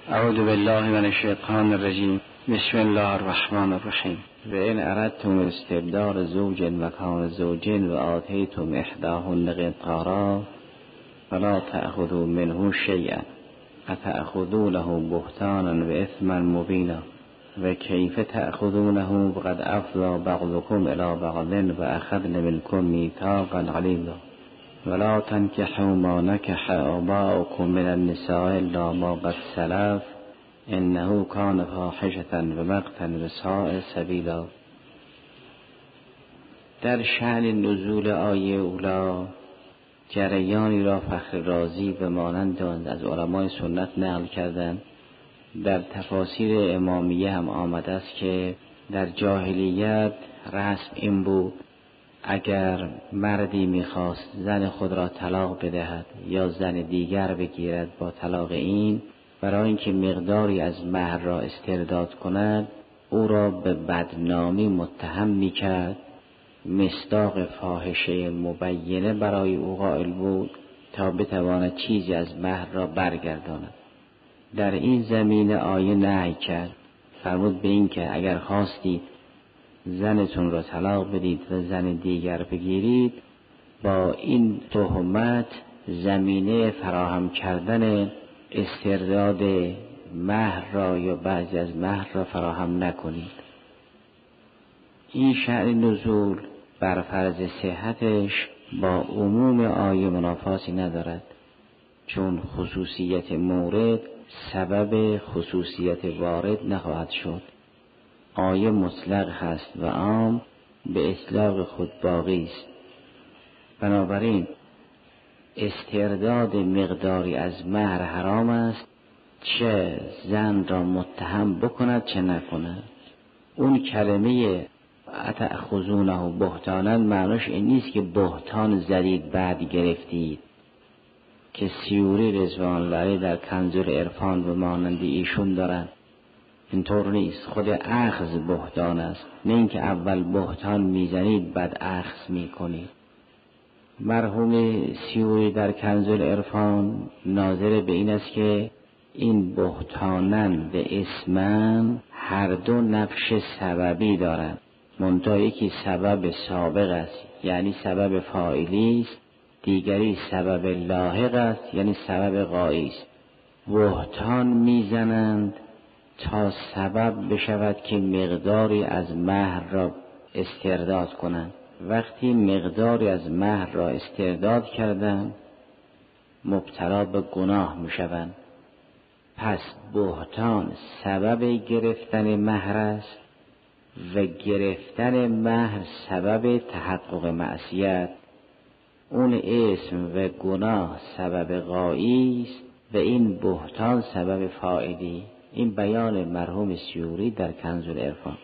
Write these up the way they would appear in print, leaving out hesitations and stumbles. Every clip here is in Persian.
اعوذ بالله من الشیطان الرجیم. بسم الله الرحمن الرحیم. و ان اردتم استبدال زوج مکان زوج و آتیتم احداهن قنطارا فلا تأخذوا منه شیئا اتأخذونه بهتانا و اثما مبینا و کیف تأخذونه وقد افضى بعضكم الى بعض و اخذن منکم میثاقا غلیظا ولا تنكحوا ما نكح آباؤكم من النساء الا ما قد سلف انه كان فاحشة و مقتا و ساء سبیلا. در شأن نزول آیه اولی جریانی را فخر رازی به مانند از علمای سنت نقل کردند. در تفاسیر امامیه هم آمده است که در جاهلیت رسم این بود اگر مردی میخواست زن خود را طلاق بدهد یا زن دیگر بگیرد با طلاق این، برای اینکه مقداری از مهر را استرداد کند او را به بدنامی متهم میکرد، مصداق فاحشه مبینه برای او قائل بود تا بتواند چیزی از مهر را برگرداند. در این زمینه آیه نهی کرد، فرمود به این که اگر خواستید زنتون را طلاق بدید و زن دیگر بگیرید، با این تهمت زمینه فراهم کردن استرداد مهر را یا بعضی از مهر را فراهم نکنید. این شأن نزول بر فرض صحتش با عموم آیه منافاتی ندارد، چون خصوصیت مورد سبب خصوصیت وارد نخواهد شد. آیه مطلق هست و عام به اطلاق خود باقی است. بنابراین استرداد مقداری از مهر حرام است، چه زن را متهم بکند چه نکند. اون کلمه اتأخذونه بهتانا معناش این نیست که بهتان زدید بعد گرفتید، که سیوری رضوان الله علیه در کنز العرفان و مانند ایشون دارن. اینطور نیست، خود اخذ بهتان است، نه اینکه اول بهتان میزنید بعد اخذ میکنید. مرحوم سیوری در کنز العرفان ناظر به این است که این بهتانن به اسمن هر دو نقش سببی دارند، منتها یکی سبب سابق است یعنی سبب فاعلی است، دیگری سبب لاحق است یعنی سبب غایی است. بهتان میزنند تا سبب بشود که مقداری از مهر را استرداد کنند. وقتی مقداری از مهر را استرداد کردند مبتلا به گناه میشوند. پس بهتان سبب گرفتن مهر است و گرفتن مهر سبب تحقق معصیت. اون اسم و گناه سبب غایی است و این بهتان سبب فاعلی. این بیان مرحوم سیوری در کنز العرفان.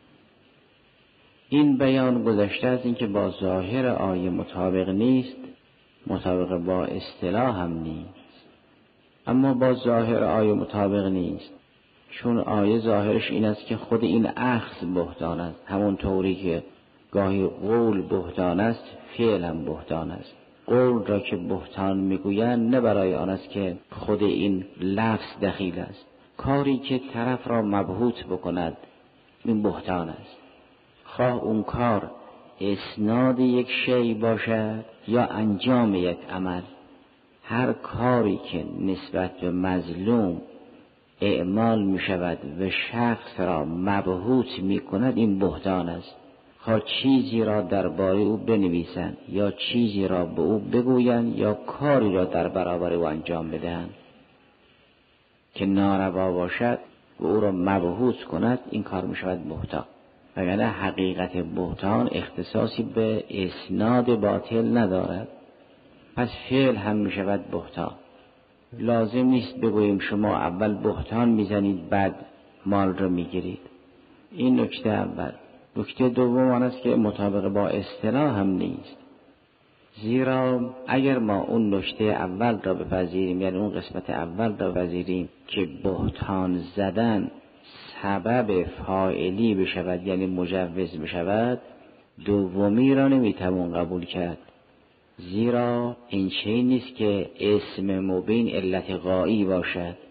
این بیان گذشته از این که با ظاهر آیه مطابق نیست، مطابق با اصطلاح هم نیست. اما با ظاهر آیه مطابق نیست، چون آیه ظاهرش این است که خود این اخذ بهتان است. همون طوری که گاهی قول بهتان است، فعل هم بهتان است. قول را که بهتان میگویند نه برای آن است که خود این لفظ دخیل است، کاری که طرف را مبهوت بکند این بهتان است. خواه اون کار اسناد یک شی باشد یا انجام یک عمل، هر کاری که نسبت به مظلوم اعمال می شود و شخص را مبهوت می کند این بهتان است. خواه چیزی را درباره او بنویسند یا چیزی را به او بگویند یا کاری را در برابر او انجام بدهند که ناروا باشد و او را مبهوت کند، این کار می شود بهتان. وگرنه حقیقت بهتان اختصاصی به اسناد باطل ندارد. پس فعل هم می شود بهتان. لازم نیست بگوییم شما اول بهتان میزنید بعد مال را میگیرید. این نکته اول. نکته دوم آن است که مطابق با اصطلاح هم نیست، زیرا اگر ما اون نکته اول را بپذیریم، یعنی اون قسمت اول را بپذیریم که بهتان زدن سبب فاعلی بشود یعنی مجوز بشود، دومی را نمیتوان قبول کرد، زیرا این چیزی نیست که اسم مبین علت غایی باشد.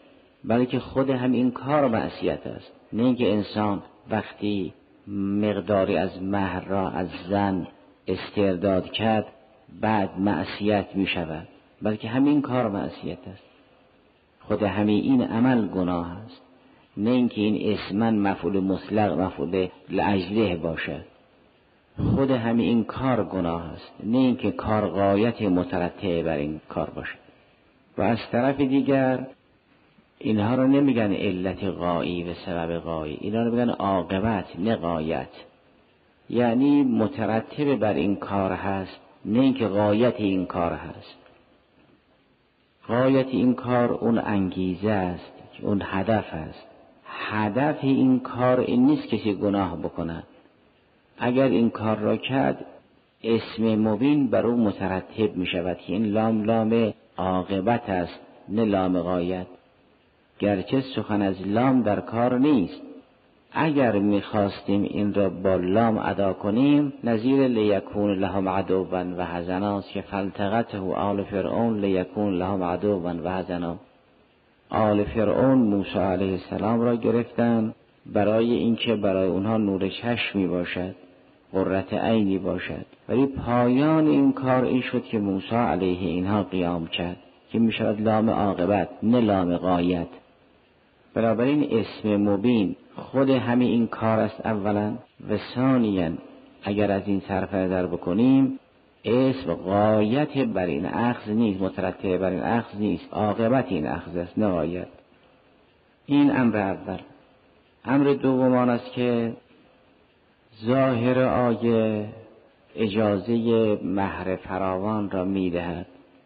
بلکه خود همین کار معصیت است. نه اینکه انسان وقتی مقداری از مهر را از زن استرداد کرد بعد معصیت می شود، بلکه همین کار معصیت است. خود همین این عمل گناه است، نه اینکه این اسما مفعول مطلق مفعول لاجله باشد. خود همین این کار گناه است، نه اینکه کار غایت مترتب بر این کار باشد. و از طرف دیگر اینها رو نمیگن علت غایی و سبب غایی، اینها رو میگن عاقبت نه غایت. یعنی مترتب بر این کار هست، نه اینکه غایت این کار هست. غایت این کار اون انگیزه است، اون هدف است. هدف این کار این نیست کسی گناه بکنه. اگر این کار را کرد اسم مبین بر او مترتب می شود که این لام عاقبت است نه لام غایت. گرچه سخن از لام در کار نیست، اگر می‌خواستیم این را با لام ادا کنیم نظیر لیکون لهم عدوا و حزنا است که فالتقطه آل فرعون لیکون لهم عدوا و حزنا. آل فرعون موسی علیه السلام را گرفتند برای اینکه برای اونها نور چشمی باشد، قرة عینی باشد، ولی پایان این کار این شد که موسی علیه اینها قیام کرد که میشود لام عاقبت نه لام غایت. بنابراین اسم مبین خود همین این کار است اولا، و ثانیاً اگر از این صرف نظر بکنیم اسم غایت بر این اخذ نیست، مترتب بر این اخذ نیست، عاقبت این اخذ است نه غایت. این امر اول. امر دوم آن است که ظاهر آیه اجازه مهر فراوان را میدهد،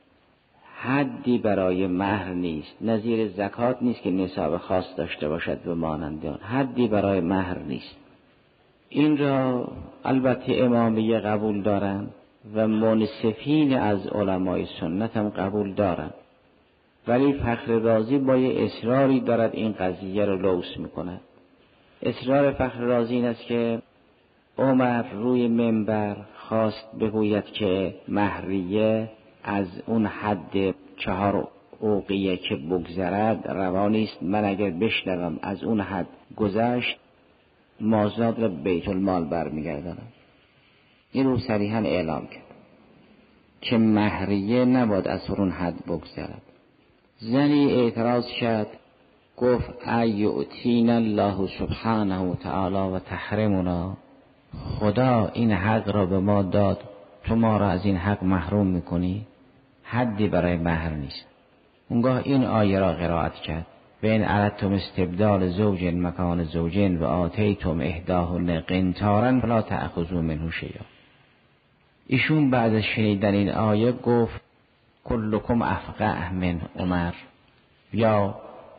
حدی برای مهر نیست، نظیر زکات نیست که نصاب خاص داشته باشد و مانند آن، حدی برای مهر نیست. این را البته امامیه قبول دارند و منصفین از علمای سنت هم قبول دارند، ولی فخر رازی با یه اصراری دارد این قضیه رو لوث میکند. اصرار فخر رازی این است که عمر روی منبر خواست بگوید که مهریه از اون حد 4 اوقیه که بگذرد روا نیست، من اگر بشنوم از اون حد گذشت مازاد را بیت المال برمیگردانم. این رو صریحا اعلام کرد که مهریه نباید از اون حد بگذرد. زنی اعتراض کرد، گفت ایؤتینا الله سبحانه و تعالی و تحرمنا، خدا این حق را به ما داد تو ما را از این حق محروم میکنی؟ حدی برای مهر نیست. اونگاه این آیه را قرائت کرد و این اردتم استبدال زوج مکان زوجین و آتیتم احداهن قنطارا فلا تأخذوا منه شیئا. ایشون بعد از شنیدن این آیه گفت کلکم افقه من عمر، یا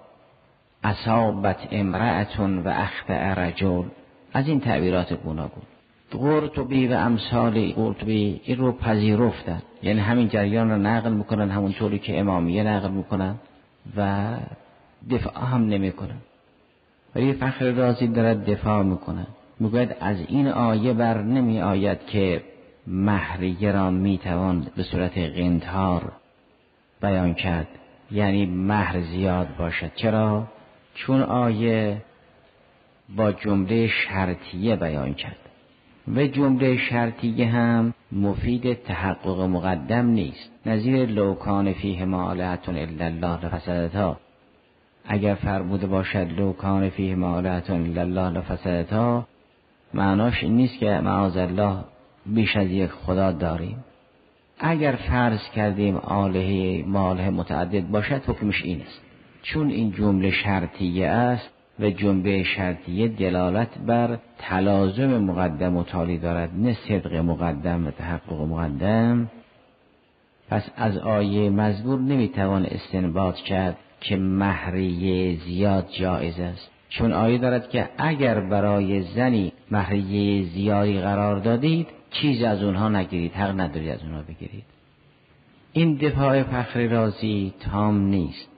اصابت امرأتون و اخطأ رجل. از این تعبیرات گوناگون قرطبی و امثال قرطبی این رو پذیرفتن، یعنی همین جریان رو نقل میکنن همونطوری که امامیه نقل میکنن و دفاع هم نمیکنن. ولی فخر رازی دارد دفاع میکنن، میگوید از این آیه بر نمی آید که مهریه را میتوان به صورت قنطار بیان کرد، یعنی مهر زیاد باشد. چرا؟ چون آیه با جمله شرطیه بیان کرد و جمله شرطیه هم مفید تحقق مقدم نیست. نظیر لو کان فیه آلهة الا الله لفسدتا، اگر فرموده باشد لو کان فیه آلهة الا الله لفسدتا، معناش این نیست که معاذالله بیش از یک خدا داریم. اگر فرض کردیم آلهه ماله متعدد باشد حکمش این است، چون این جمله شرطیه است و جمله شرطیه دلالت بر تلازم مقدم و تالی دارد نه صدق مقدم و تحقق مقدم. پس از آیه مذکور نمیتوان استنباط کرد که مهریه زیاد جایز است، چون آیه دارد که اگر برای زنی مهریه زیادی قرار دادید چیز از اونها نگیرید، حق ندارید از اونها بگیرید. این دفاع فخر رازی تام نیست،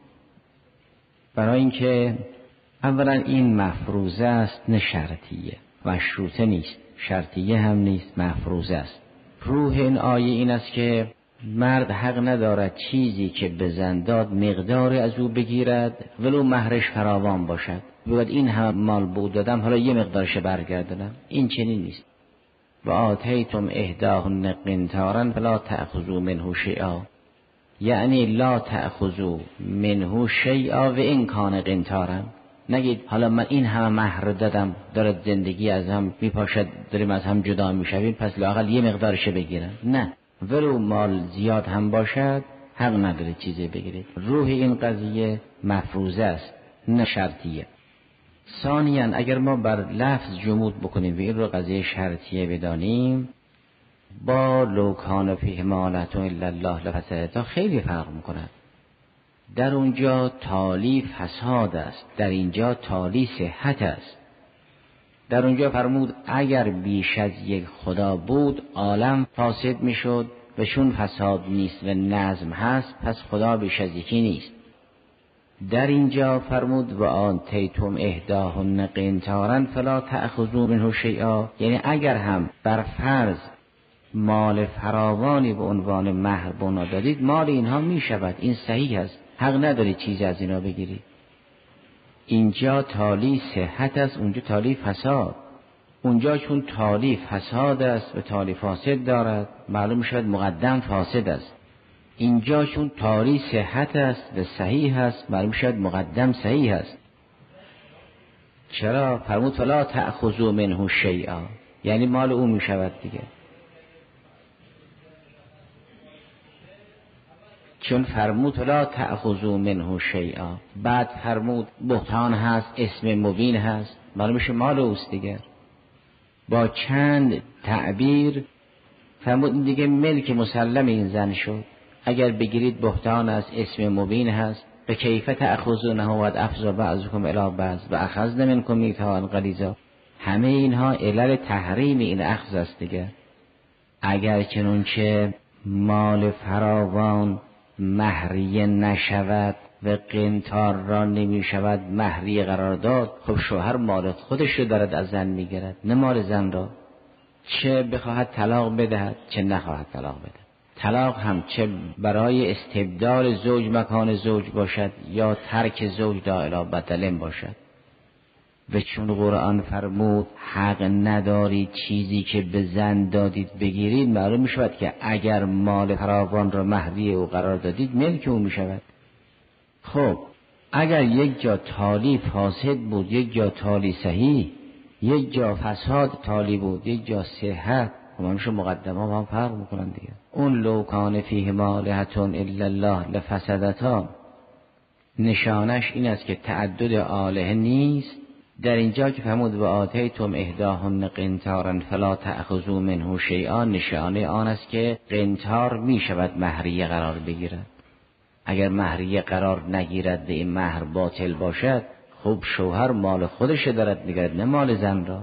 برای اینکه اولا این مفروضه است نه شرطیه، مشروطه نیست، شرطیه هم نیست، مفروضه است. روح این آیه این است که مرد حق ندارد چیزی که به زن داد مقداری از او بگیرد ولو مهرش فراوان باشد، بگوید این همه مال بود دادم حالا یه مقدارش برگردونم. این چنین نیست. و آتیتم احداهن قنطارا فلا تأخذوا منه شیئا، یعنی لا تأخذوا منه شیئا و این کان قنطارا. نگید حالا من این همه مهر دادم، دارد زندگی از هم میپاشد، داریم از هم جدا میشویم، پس لااقل یه مقدارش بگیرم. نه، ولو مال زیاد هم باشد حق نداره چیزی بگیرید. روح این قضیه مفروضه است نه شرطیه. ثانیاً اگر ما بر لفظ جمود بکنیم و این رو قضیه شرطیه بدانیم، با لو کان فیه مالة الا الله لفسدتا خیلی فرق میکنه. در اونجا تالی فساد است، در اینجا تالی صحت است. در اونجا فرمود اگر بیش از یک خدا بود عالم فاسد میشد و چون فساد نیست و نظم هست پس خدا بیش از یکی نیست. در اینجا فرمود و آتیتم احداهن قنطارا فلا تأخذوا منه شیئا، یعنی اگر هم بر فرض مال فراوانی به عنوان مهر بنا دادید، مال اینها می شود، این صحیح است، حق ندارید چیزی از اینا بگیرید. اینجا تالی صحت است، اونجا تالی فساد. اونجا چون تالی فساد است و تالی فاسد دارد معلوم شد مقدم فاسد است. اینجا چون تالی صحت است و صحیح است معلوم شد مقدم صحیح است. چرا؟ فرمود فلا تأخذوا منه شیئا، یعنی مال او می شود دیگه. چون فرمود فلا تأخذوا منه شیئا، بعد فرمود بهتان هست، اسم مبین هست، معلوم میشه مال اوست دیگه. با چند تعبیر فرمود این دیگه ملک مسلم این زن شد. اگر بگیرید بهتان است، اسم مبین هست. به کیف تأخذونه و قد افضى بعضکم الی بعض و اخذنا منکم میثاقا غلیظا. همه اینها علل تحریم این اخذ است دیگه. اگر چنانچه مال فراوان مهریه نشود و قنطار را نمی شود مهریه قرار داد، خب شوهر مال خودش رو دارد از زن میگیرد نه مال زن را. چه بخواهد طلاق بدهد چه نخواهد طلاق بدهد. طلاق هم چه برای استبدال زوج مکان زوج باشد یا ترک زوج دائلا بدلن باشد. و چون قرآن فرمود حق نداری چیزی که به زن دادید بگیرید، معلوم می شود که اگر مال فراوان را مهریه او قرار دادید ملک او می شود. خب اگر یک جا تالی فاسد بود، یک جا تالی صحیح، یک جا فساد تالی بود، یک جا صحت، همانشو مقدمه با هم فرق میکنن دیگه. اون لو کان فیه مالة الا الله لفسدتا نشانش این است که تعدد آلهه نیست. در اینجا که فرمود و آتیتم احداهن قنطارا فلا تأخذوا منه شیئا، نشانه آن است که قنطار می شود مهریه قرار بگیرد. اگر مهریه قرار نگیرد و این مهر باطل باشد، خب شوهر مال خودش دارد میگرد نه مال زن را.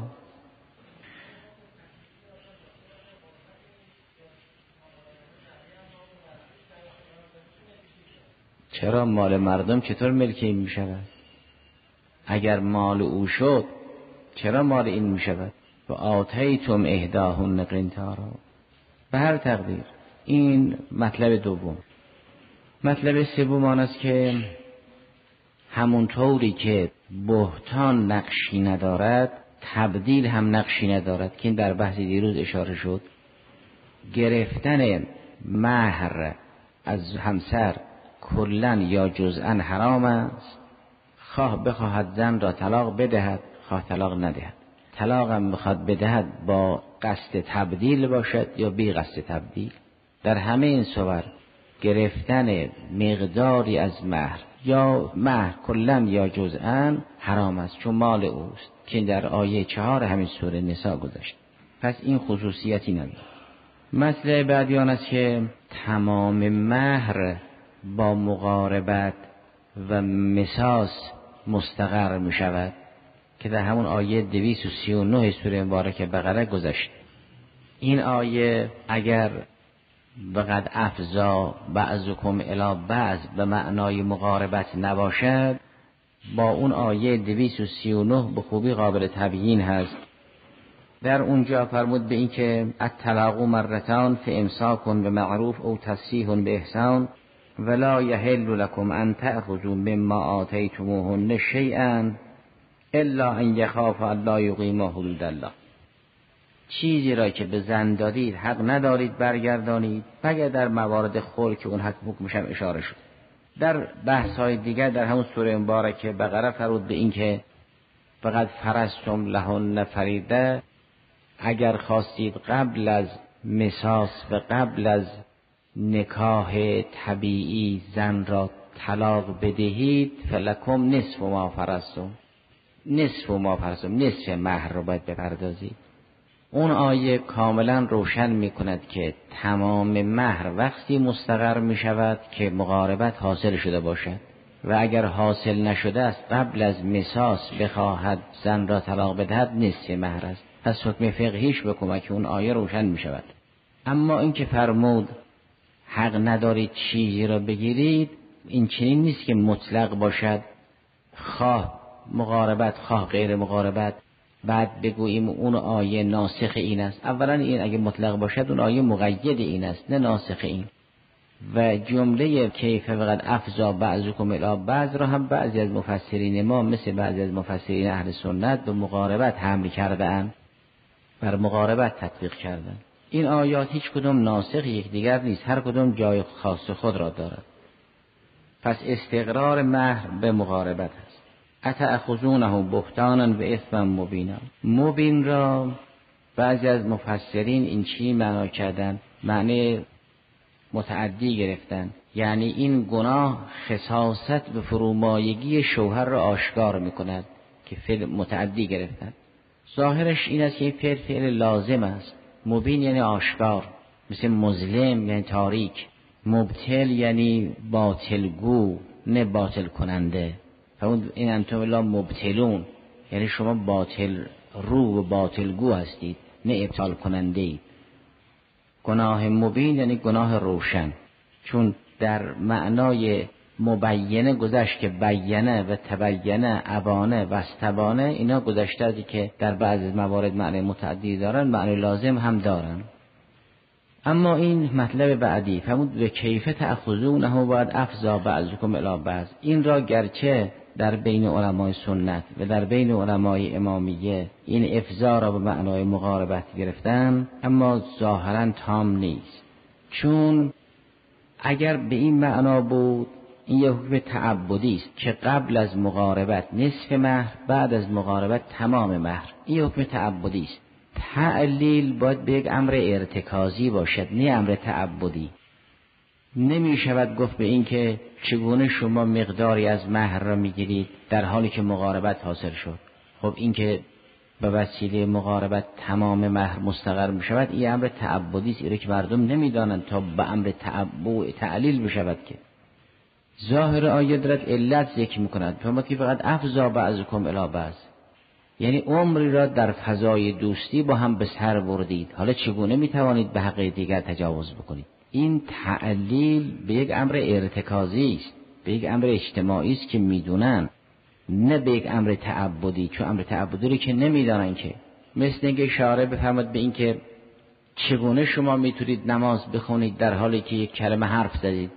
چرا مال مردم چطور ملک این می شود؟ اگر مال او شد چرا مال این می شود؟ و آتیتم احداهن قنطارا. به هر تقدیر این مطلب دوم. مطلب سوم آن است که همونطوری که بهتان نقشی ندارد تبدیل هم نقشی ندارد که این در بحث دیروز اشاره شد. گرفتن مهر از همسر کلن یا جزءا حرام است، خواه بخواهد زن را طلاق بدهد خواه طلاق ندهد. طلاق هم بخواد بدهد با قصد تبدیل باشد یا بی قصد تبدیل، در همه این صور گرفتن مقداری از مهر یا مهر کلن یا جزءا حرام است، چون مال اوست که در آیه 4 همین سوره نساء گذاشت. پس این خصوصیتی نداره. مسئله بعدی آن است که تمام مهر با مقاربت و مساس مستقر می شود که در همون آیه 239 سوره مبارکه بقره گذشت. این آیه اگر وقد افضا بعضکم الی بعض به معنای مقاربت نباشد، با اون آیه 239 به خوبی قابل تبیین هست در اونجا فرمود به این که الطلاق مرتان فامساک بمعروف او تسریح باحسان ولا یحل لكم ان تأخذوا مما آتیتموهن شیئا الا ان یخافا الا یقیما حدود الله. چیزی را که به زن دادید حق ندارید برگردانید مگر در موارد خل که اون حکمش هم اشاره شد. در بحث‌های دیگر در همون سوره مبارکه بقره فرمود به این که فقط فرضتم لهن فریضه، اگر خواستید قبل از مساس و قبل از نکاح طبیعی زن را طلاق بدهید فلکم نصف ما فرضتم، نصف مهر را باید بپردازید. اون آیه کاملا روشن می کند که تمام مهر وقتی مستقر می شود که مقاربت حاصل شده باشد و اگر حاصل نشده است قبل از مساس بخواهد زن را طلاق بدهد نصف مهر است. پس حکم فقهیش به کمک اون آیه روشن می شود. اما این که فرمود حق ندارید چیزی را بگیرید، این چنین نیست که مطلق باشد خواه مقاربت خواه غیر مقاربت بعد بگوییم اون آیه ناسخ این است. اولا این اگه مطلق باشد اون آیه مقید این است نه ناسخ این. و جمله کیف وقد افضا بعضکم الی بعض را هم بعضی از مفسرین ما مثل بعضی از مفسرین اهل سنت به مقاربت حمل کرده‌اند، بر مقاربت تطبیق کردند. این آیات هیچ کدوم ناسخ یکدیگر نیست، هر کدوم جای خاص خود را دارد. پس استقرار مهر به مقاربت است. اتأخذونه بهتانا و اثما مبینا. مبین را بعضی از مفسرین این چی معنا کردن؟ معنی متعدی گرفتن، یعنی این گناه خساست به فرومایگی شوهر را آشکار میکند که فعل متعدی گرفتن. ظاهرش این است که این فعل لازم است. مبین یعنی آشکار، مثل مظلم یعنی تاریک، مبتل یعنی باطلگو نه باطل کننده. فرمود این انتم لا مبتلون، یعنی شما باطل رو و باطلگو هستید نه ابطال کننده اید. گناه مبین یعنی گناه روشن، چون در معنای مبینه گذشت که بیانه و تبینه ابانه و استبانه اینا گذشته ازی که در بعضی موارد معنی متعدی دارن معنی لازم هم دارن. اما این مطلب بعدی فرمود و کیف تأخذونه بعد افضا بعضکم الی بعض. این را گرچه در بین علمای سنت و در بین علمای امامیه این افضا را به معنای مقاربت گرفتن، اما ظاهرا تام نیست. چون اگر به این معنا بود این یک حکم تعبدی است که قبل از مقاربت نصف مهر، بعد از مقاربت تمام مهر. این حکم تعبدی است. تعلیل باید به یک امر ارتکازی باشد نه امر تعبدی. نمی شود گفت به این که چگونه شما مقداری از مهر را میگیرید در حالی که مقاربت حاصل شد. خب این که به وسیله مقاربت تمام مهر مستقر می شود این امر تعبدی است، اینه که مردم نمیدانند تا به امر تعبد تعلیل بشود. که ظاهر آیه دارد علت ذکر میکند، فرمود که فقط افضا بعضکم الی بعض، یعنی عمری را در فضای دوستی با هم به سر بردید، حالا چگونه میتوانید به حق دیگر تجاوز بکنید؟ این تعلیل به یک امر ارتکازی است، به یک امر اجتماعی است که میدونن، نه به یک امر تعبدی. چون امر تعبدی که نمیدانن که، مثل اینکه اشاره بفرماد به این که چگونه شما میتونید نماز بخونید در حالی که یک کلمه حرف زدید.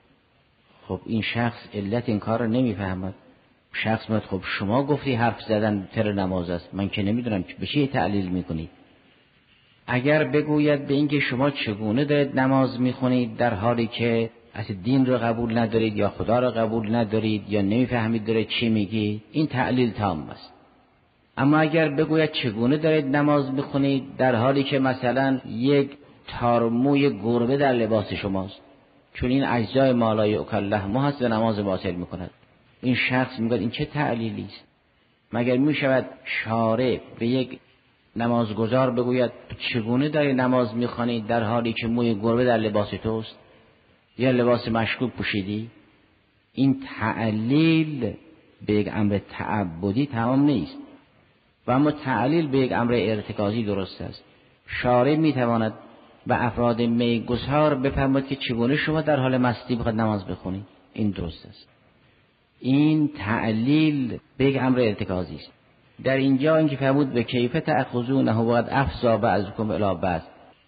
خب این شخص علت این کار رو نمیفهمد. شخص میگه خب شما گفتی حرف زدن تر نماز است، من که نمیدونم به چی تعلیل میکنید. اگر بگوید به اینکه شما چگونه دارید نماز میخونید در حالی که اصلا دین رو قبول ندارید یا خدا رو قبول ندارید یا نمیفهمید داره چی میگی، این تعلیل تام است. اما اگر بگوید چگونه دارید نماز میخونید در حالی که مثلا یک تارموی گربه در لباس شماست، چون این اجزای مالای اکله هست و نماز باطل میکند، این شخص میگه این چه تعلیلی است؟ مگر میشود شارع به یک نمازگزار بگوید چگونه داری نماز میخوانی در حالی که موی گربه در لباس توست یا لباس مشکوک پوشیدی؟ این تعلیل به یک امر تعبدی تمام نیست، و اما تعلیل به یک امر ارتکازی درست است. شارع میتواند به افراد میگسار بفرماید که چگونه شما در حال مستی بخواد نماز بخونید، این درست است. این تعلیل به یک امر ارتکازی است. در اینجا اینکه فرمود به کیف تأخذونه و قد افضا بعضکم الی بعض،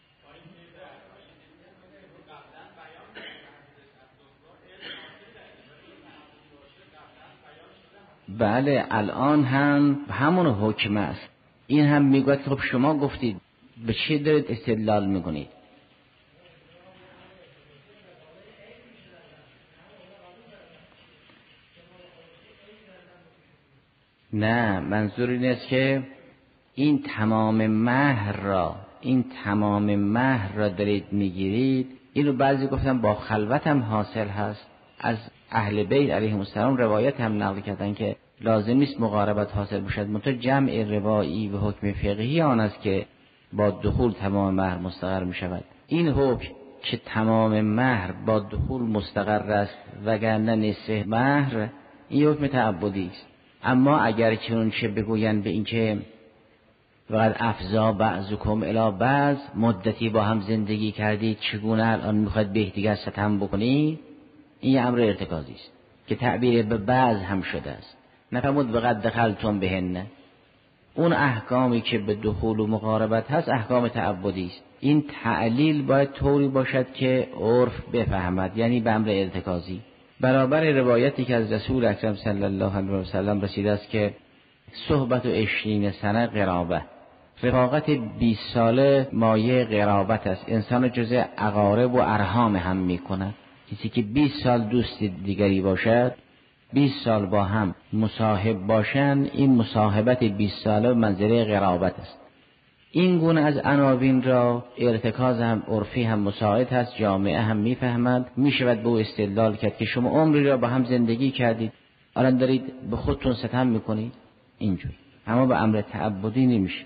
بله الان هم همون حکم است. این هم میگوید که خب شما گفتید، به چه دارید استدلال میکنید؟ نه، منظور این است که این تمام مهر را دارید میگیرید. اینو بعضی گفتن با خلوت هم حاصل هست. از اهل بیت علیهم السلام روایت هم نقل کردن که لازم نیست مقاربت حاصل باشد، منتها جمع روایی و حکم فقهی آن است که با دخول تمام مهر مستقر می شود. این حکم که تمام مهر با دخول مستقر است وگرنه نصف مهر، این حکم تعبدی است. اما اگر چون چه بگوین به این که وقد افضا بعضکم الی بعض، مدتی با هم زندگی کردید چگونه الان میخواید به یکدیگر ستم بکنید، این امر ارتکازی است که تعبیر به بعض هم شده است. نفرمود وقد دخلتم بهن. اون احکامی که به دخول و مقاربت هست احکام تعبدی است. این تعلیل باید طوری باشد که عرف بفهمد، یعنی به امر ارتکازی. برابر روایتی که از رسول اکرم صلی الله علیه و سلم رسیده است که صحبت و 20 سنه قرابه، رفاقت 20 ساله مایه قرابت است. انسان جزء اقارب و ارحام هم میکند. کسی که 20 سال دوست دیگری باشد، 20 سال با هم مصاحب باشند، این مصاحبت 20 ساله منزله قرابت است. این گونه از عناوین را ارتکاز هم عرفی هم مساعد هست، جامعه هم میفهمند. میشود به او استدلال کرد که شما عمری را با هم زندگی کردید، الان دارید به خودتون ستم میکنید اینجور. اما به امر تعبدی نمیشه.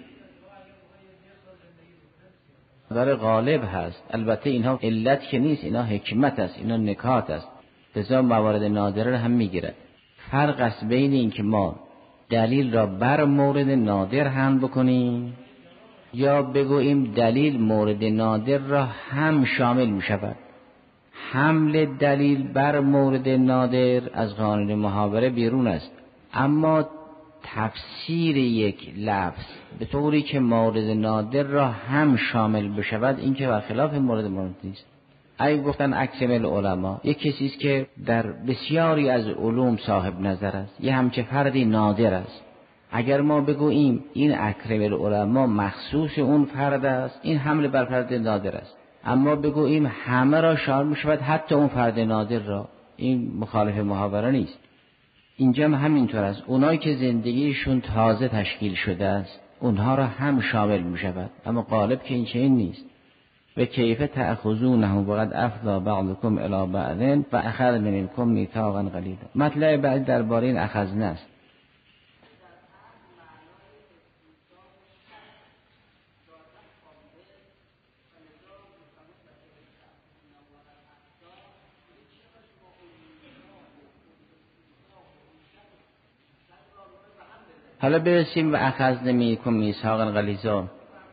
نظر غالب هست. البته اینها علت که نیست، اینها حکمت است، اینها نکات است. لذا موارد نادره هم میگیرد. فرق است بین این که ما دلیل را بر مورد نادر هم بکنیم یا بگوییم دلیل مورد نادر را هم شامل می شود. حمل دلیل بر مورد نادر از قانون محاوره بیرون است، اما تفسیر یک لفظ به طوری که مورد نادر را هم شامل بشود، این که برخلاف مورد نیست. اگه گفتن اکمل علما، یک کسی است که در بسیاری از علوم صاحب نظر است، یه همچه فردی نادر است. اگر ما بگوییم این اکمل علما مخصوص اون فرد است، این حمل بر فرد نادر است. اما بگوییم همه را شامل می‌شود، حتی اون فرد نادر را، این مخالف محاوره نیست. اینجا هم همینطور است. اونایی که زندگیشون تازه تشکیل شده است، اونها را هم شامل می‌شود، اما غالب که این چنین نیست. و کیف تأخذونه و قد افضا بعضکم الی بعض و اخذ منکم میثاقا غلیظا. مطلب بعد درباره این اخذنه است. حالا برسیم و اخذ منکم میثاقا غلیظا.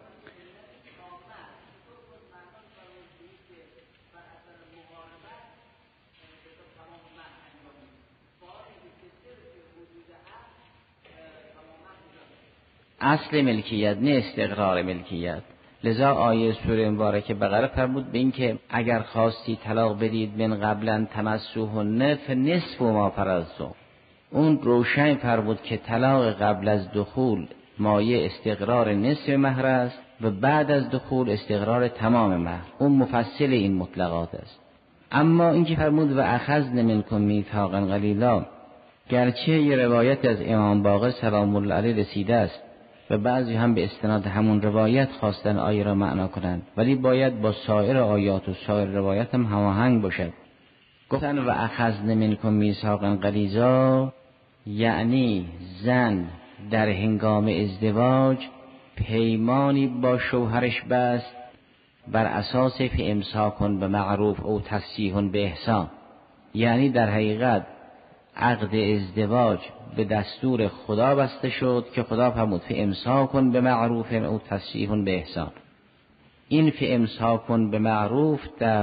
اصل ملکیت نه استقرار ملکیت. لذا آیه سوره مبارکه بقره فرمود به این که اگر خواستی طلاق بدید من قبلا تمسوهن فنصف ما فرضتم. اون روشن فرمود که طلاق قبل از دخول مایه استقرار نصف مهر است و بعد از دخول استقرار تمام مهر. اون مفصل این مطلقات است. اما اینکه فرمود و اخذن منکم میثاقا غلیظا، گرچه یه روایت از امام باقر سلام الله علیه رسیده است و بعضی هم به استناد همون روایت خواستن آیه را معنا کنند، ولی باید با سایر آیات و سایر روایت هم هماهنگ باشد. گفتن و اخذن منکم میثاقا غلیظا یعنی زن در هنگام ازدواج پیمانی با شوهرش بست بر اساس فامساکن به معروف او تفسیح به احسان. یعنی در حقیقت عقد ازدواج به دستور خدا بسته شد که خدا فرمود فامساکن به معروف او تفسیح به احسان. این فامساکن به معروف در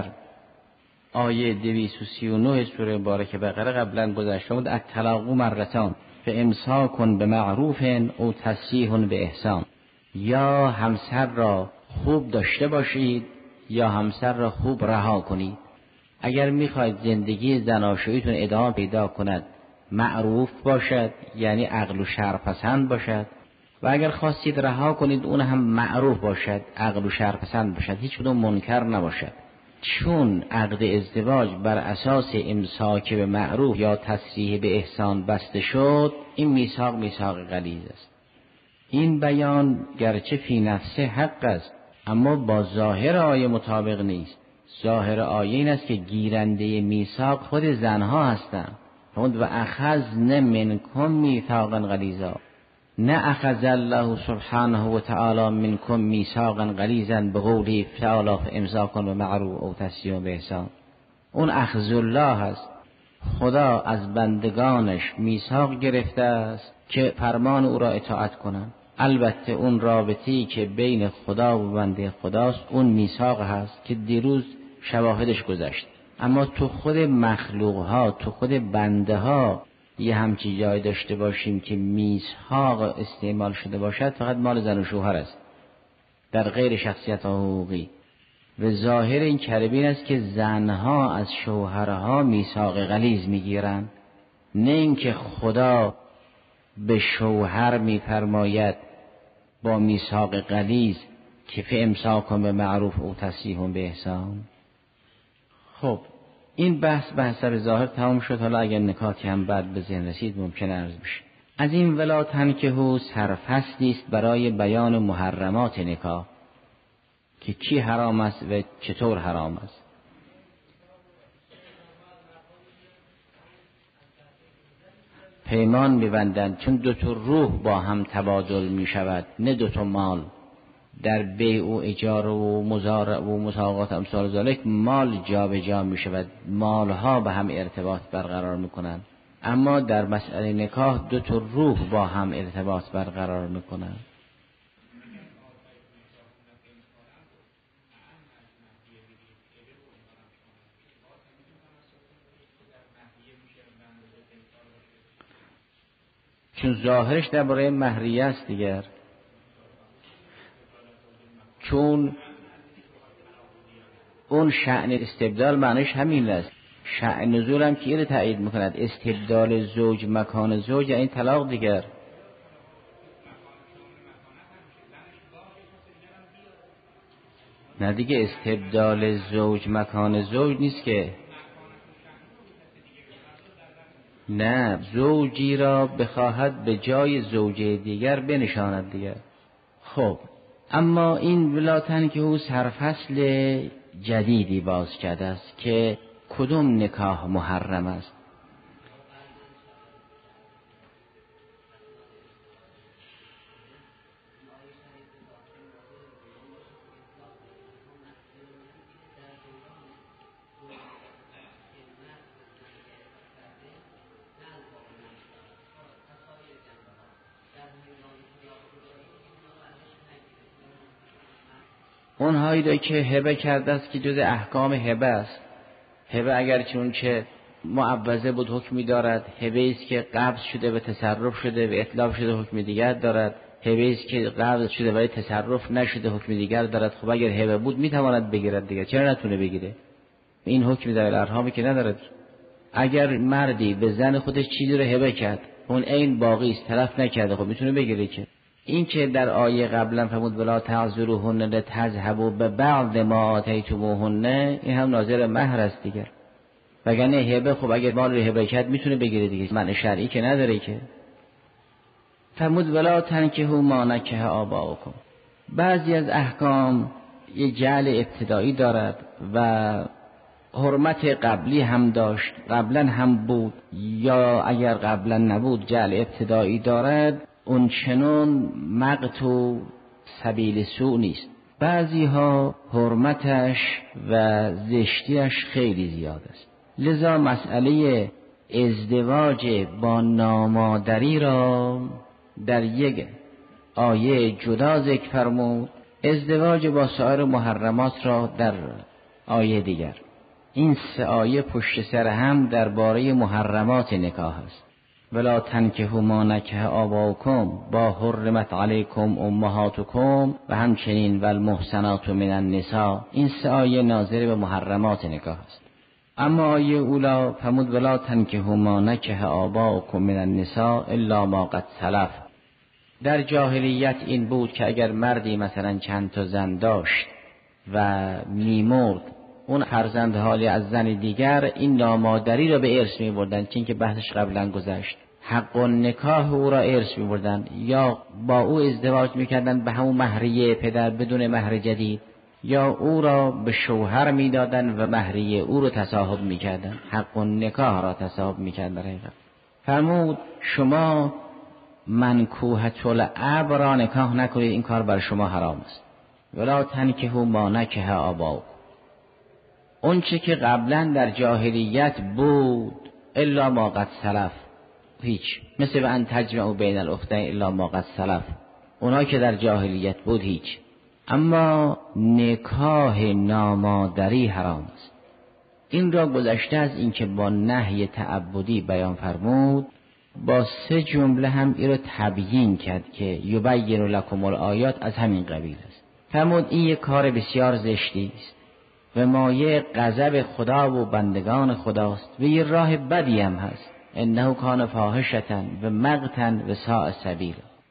آیه 239 سوره مبارکه بقره قبلا گذشته بود. الطلاق مرتان، فامساک بمعروف او تسریح باحسان. یا همسر را خوب داشته باشید یا همسر را خوب رها کنید. اگر میخواید زندگی زناشوییتون ادامه پیدا کند معروف باشد، یعنی عقل و شرع پسند باشد، و اگر خواستید رها کنید اون هم معروف باشد، عقل و شرع پسند باشد، هیچ کدوم منکر نباشد. چون عقد ازدواج بر اساس امساک به معروف یا تسریح به احسان بسته شد، این میثاق غلیظ است. این بیان گرچه فی نفسه حق است اما با ظاهر آیه مطابق نیست. ظاهر آیه این است که گیرنده میثاق خود زنها هستند. و اخذن منکم میثاقا غلیظا، نه اخذ الله سبحانه و تعالی منکم میثاقا غلیظا به قوله تعالی فامساک بمعروف او تسریح باحسان. اون اخذ الله است. خدا از بندگانش میثاق گرفته است که فرمان او را اطاعت کنند. البته اون رابطه‌ای که بین خدا و بنده خداست اون میثاق هست که دیروز شواهدش گذشت. اما تو خود مخلوق ها، تو خود بنده ها یه همچی جای داشته باشیم که میثاق استعمال شده باشد، فقط مال زن و شوهر است در غیر شخصیت حقوقی. و ظاهر این کربین است که زنها از شوهرها میثاق غلیظ میگیرند، نه اینکه خدا به شوهر میفرماید با میثاق غلیظ که فامساک به معروف او تسریح به احسان. خب این بحث به حسب ظاهر تمام شد. حالا اگر نکاتی هم بعد به ذهن رسید ممکن عرض بشه. از این ولا تنکحوا سرفصلی است برای بیان محرمات نکاح که کی حرام است و چطور حرام است. پیمان می‌بندند چون دو تا روح با هم تبادل می شود، نه دو تا مال. در بیع و اجاره و مزارع و مساقات امثال ذالک مال جابجا می شود، مالها به هم ارتباط برقرار می کنند. اما در مسئله نکاح دو تا روح با هم ارتباط برقرار می کنند. چون ظاهرش درباره مهریه است دیگر. چون اون شأن استبدال معنیش همین است. شأن نزول هم که این تایید میکند، استبدال زوج مکان زوج یعنی طلاق دیگر. نه دیگه استبدال زوج مکان زوج نیست که، نه زوجی را بخواهد به جای زوجه دیگر بنشاند دیگر. خب اما این ولا تنکحوا سرفصل جدیدی باز کرده است که کدوم نکاح محرم است. اونهایی را که هبه کرده است که جز احکام هبه است. هبه اگر چون که معوضه بود حکمی دارد، هبه است که قبض شده و تصرف شده و اتلاف شده حکم دیگر دارد، هبه است که قبض شده ولی تصرف نشده حکم دیگر دارد. خب اگر هبه بود میتواند بگیرد دیگر، چرا نتونه بگیره؟ این حکمی در الارحامی که ندارد. اگر مردی به زن خودش چیزی رو هبه کرد اون عین باقی است، تلف نکرده، خب میتونه بگیره. که این که در آیه قبلا فرمود ولا تعذروهن لتذهبوا ببعض ما آتیتموهن، این هم ناظر مهر است دیگر. وگرنه هبه خب اگر مال رو هبه کرد میتونه بگیره دیگه، معنی شرعی که نداره. که فرمود ولا تنکحوا ما نکح آباؤکم. بعضی از احکام یه جعل ابتدایی دارد و حرمت قبلی هم داشت، قبلا هم بود، یا اگر قبلا نبود جعل ابتدایی دارد، اون چنون مقت و سبیل سوء نیست. بعضی ها حرمتش و زشتیش خیلی زیاد است. لذا مسئله ازدواج با نامادری را در یک آیه جدا ذکر فرمود، ازدواج با سایر محرمات را در آیه دیگر. این سه آیه پشت سر هم درباره محرمات نکاح است. ولا تنکحوا ما نکح آباؤکم با حرمت علیکم امهاتکم و همچنین والمحصنات من النساء. این 3 آیه ناظر به محرمات نکاح است. اما آیه اولا فرمود ولا تنکحوا ما نکح آباؤکم من النساء الا ما قد سلف. در جاهلیت این بود که اگر مردی مثلا چند تا زن داشت و میمرد، اون فرزندهایی از زن دیگر این نامادری را به ارث می‌بردن، چون که بحثش قبلا گذشت. حق و نکاح او را ارث می‌بردن یا با او ازدواج می‌کردند به همون مهریه پدر بدون مهر جدید، یا او را به شوهر می‌دادند و مهریه او را تصاحب می‌کردند، حق و نکاح را تصاحب می‌کردند. فرمود شما منکوحة الاب را نکاح نکنید، این کار بر شما حرام است. ولا تنکحوا ما نکح آباؤکم. اون چه که قبلا در جاهلیت بود الا ما قد سلف، هیچ. مثل ان تجمعوا بین الاختین الا ما قد سلف، اونا که در جاهلیت بود هیچ. اما نکاح نامادری حرام است. این را گذشته از اینکه با نهی تعبدی بیان فرمود، با 3 جمله هم این را تبیین کرد که یبین لکم الآیات از همین قبیل است. فرمود این یک کار بسیار زشتی است و مایه غضب خدا و بندگان خداست و یه راه بدی هم هست. انه کان فاحشة و مقتا و ساء سبیلا.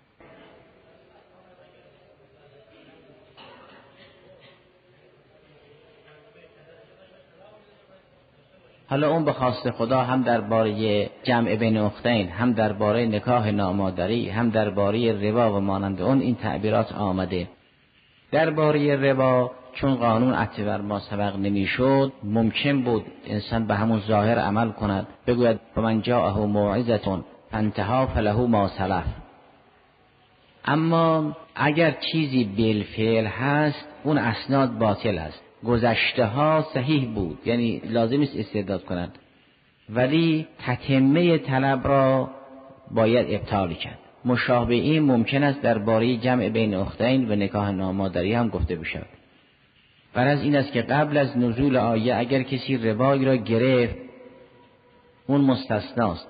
حالا اون به خواست خدا هم درباره جمع بین اختین، هم درباره نکاح نامادری، هم درباره ربا و مانند اون این تعبیرات آمده. درباره ربا چون قانون عطف بر ما سبق نمیشد، ممکن بود انسان به همون ظاهر عمل کند، بگوید فمن جاءه موعظة فانتهى فله ما سلف. اما اگر چیزی بالفعل هست اون اسناد باطل است. گذشته ها صحیح بود، یعنی لازم است استرداد کنند، ولی تتمه طلب را باید ابطال کرد. مشابه این ممکن است درباره جمع بین اختین و نکاح نامادری هم گفته بشود. غرض این است که قبل از نزول آیه اگر کسی ربایی را گرفت اون مستثناست.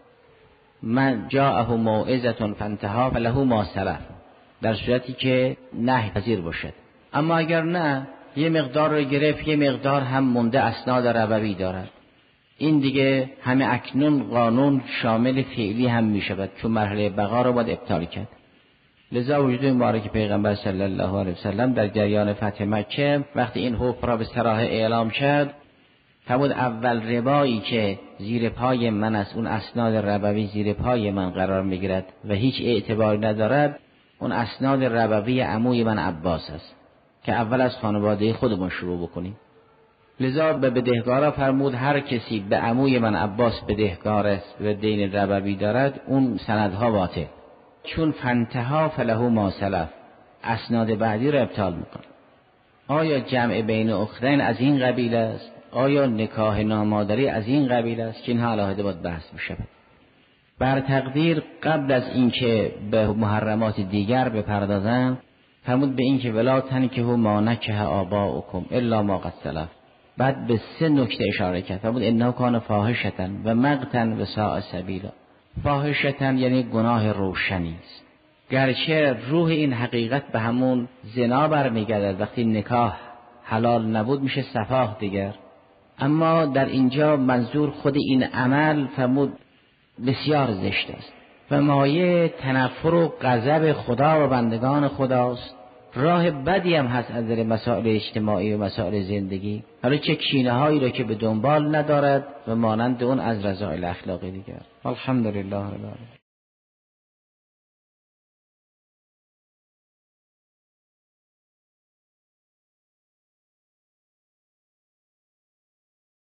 من جاءه موعظة فانتهى فله ما سلف، در صورتی که نهی پذیر باشد. اما اگر نه، یه مقدار رو گرفت، یه مقدار هم مونده اسناد ربوی دارد، این دیگه همه اکنون قانون شامل فعلی هم می شود، چون مرحله بقا رو باید ابطال کرد. لذا وجود مبارک پیغمبر صلی الله علیه وسلم در جریان فتح مکه وقتی این حکم را به صراحه اعلام کرد، فرمود اول ربایی که زیر پای من است، اون اسناد ربوی زیر پای من قرار می گیرد و هیچ اعتباری ندارد، اون اسناد ربوی عموی من عباس است که اول از خانواده خودمون شروع بکنیم. لذا به بدهکارا فرمود هر کسی به عموی من عباس بدهکار است و دین ربوی دارد، اون سندها باطل، چون فانتهى فله ما سلف، اسناد بعدی را ابطال میکنه. آیا جمع بین اختین از این قبیل است؟ آیا نکاح نامادری از این قبیل است؟ که اینها علاوه باید بحث بشه. بر تقدیر قبل از اینکه به محرمات دیگر بپردازم، فرمود به این که ولا تنکحوا ما نکح آباؤکم الا ما قد سلف. بعد به 3 نکته اشاره کرد. فرمود انه کان فاحشة و مقتا و ساء سبیلا. فاحشة یعنی گناه روشنی است، گرچه روح این حقیقت به همون زنا برمیگردد. وقتی نکاح حلال نبود میشه سفاح دیگر، اما در اینجا منظور خود این عمل فرمود بسیار زشت است و مایه تنفر و غضب خدا و بندگان خداست. راه بدی هم هست از در مسائل اجتماعی و مسائل زندگی، حالا چه کینه هایی را که به دنبال ندارد و مانند اون از رذائل اخلاقی دیگر. الحمدلله رب العالمین.